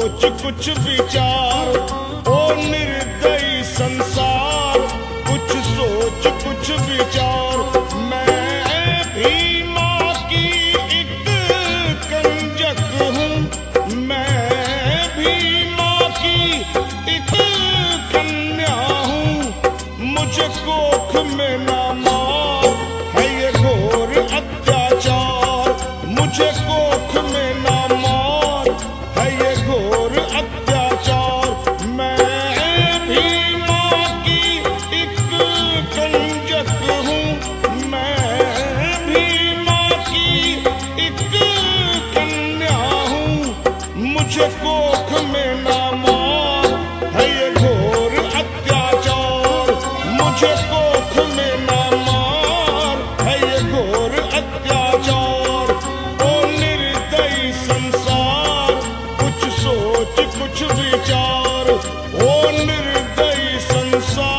सोच कुछ विचार, ओ निर्दयी संसार, कुछ सोच कुछ विचार। मैं भी माँ की एक कंजक हूँ, मैं भी माँ की एक कन्या हूँ। मुझे कोख में ना मार, है ये घोर अत्याचार। मुझे कोख में ना मार, है ये घोर अत्याचार। मैं भी माँ की एक कंजक हूँ, मैं भी माँ की एक कन्या हूँ। मुझे कोख में ना मार, है ये घोर अत्याचार। मुझे कोख में ना मार, है ये घोर अत्याचार। ओ निर्दयी संसार, कुछ सोच कुछ विचार, ओ निर्दयी संसार।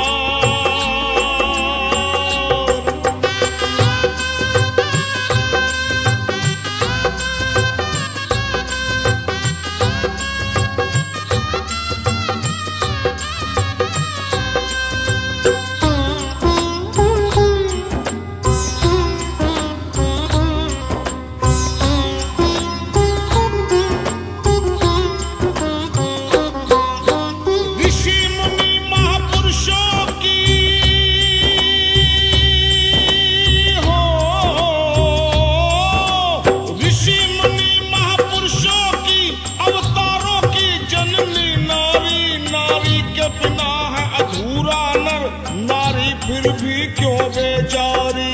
ऋषि मुनि महापुरुषों की हो, ऋषि मुनि महापुरुषों की अवतारों की जननी नारी। नारी के बिना है अधूरा नर, नारी फिर भी क्यों बेचारी।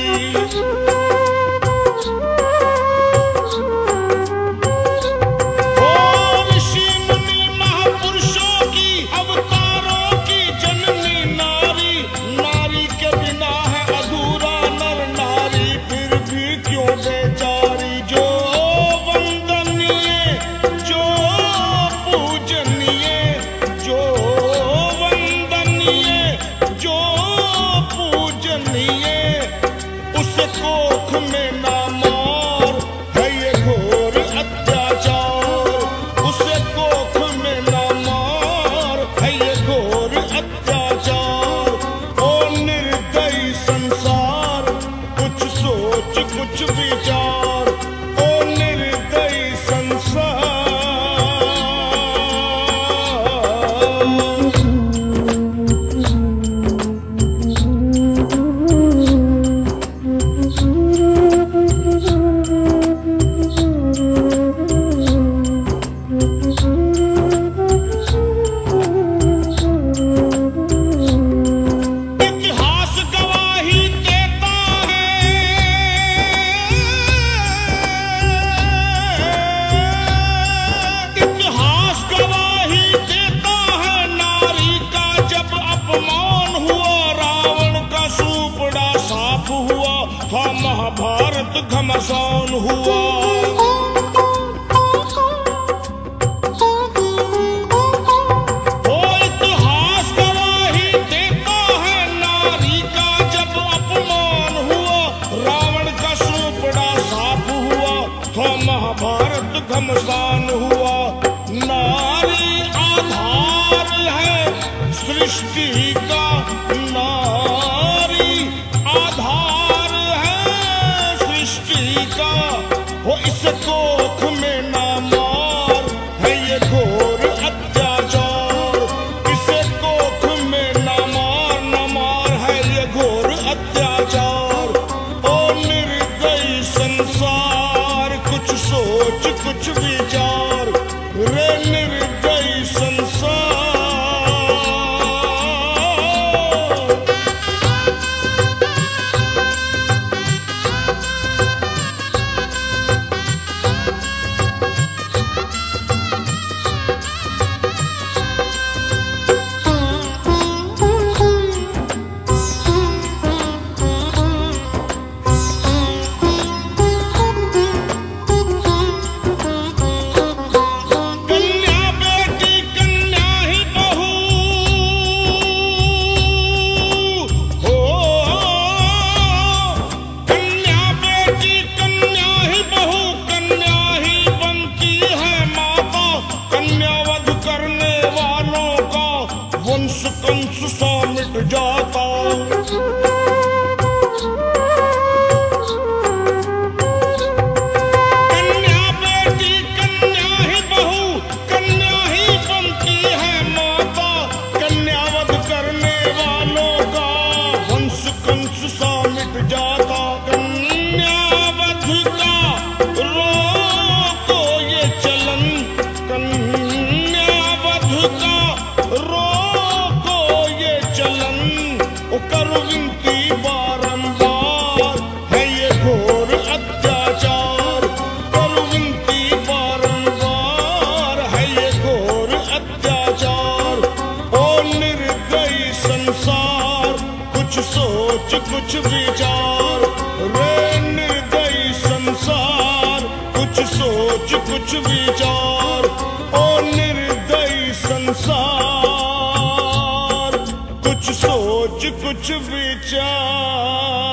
ऋषि मुनि महापुरुषों की अवतारों की जननी नारी। नारी के बिना है अधूरा नर, नारी फिर भी क्यों बेचारी। जो वंदनीय, जो पूजनीय, जो वंदनीय, जो पूजनीय, उस कोख में ना मार, है ये घोर अत्याचार। उसे कोख में ना मार, है ये घोर अत्याचार। ओ निर्दयी संसार, कुछ सोच कुछ विचार, ओ निर्दयी संसार। इतिहास गवाही देता है, इतिहास गवाही देता है। नारी का जब अपमान हुआ, रावण का सूपड़ा साफ हुआ, था महाभारत घमासान हुआ। इतिहास गवाही देता है, नारी का जब अपमान हुआ, रावण का सूपड़ा साफ हुआ, था महाभारत घमासान हुआ। नारी आधार है सृष्टि का, नारी आधार है सृष्टि का। हो इस कोख में ना मार, है ये घोर अत्याचार। इसे कोख में ना मार, न मार, है ये घोर अत्याचार। ओ निर्दयी संसार, कुछ सोच कुछ विचार, रे निर्दयी संसार। जाता। कन्या बेटी कन्या ही बहू कन्या ही बनती है माता। कन्यावध करने वालों का वंश कंस सा मिट जाता। कन्यावध का रोको ये चलन, कन्यावध का रोको ये चलन। ओ करो विनती बारंबार है ये घोर अत्याचार। करो विनती बारंबार है ये घोर अत्याचार। ओ निर्दयी संसार कुछ सोच कुछ विचार। रे निर्दयी संसार कुछ सोच कुछ विचार। ओ निर्दयी संसार कुछ सोच कुछ विचार।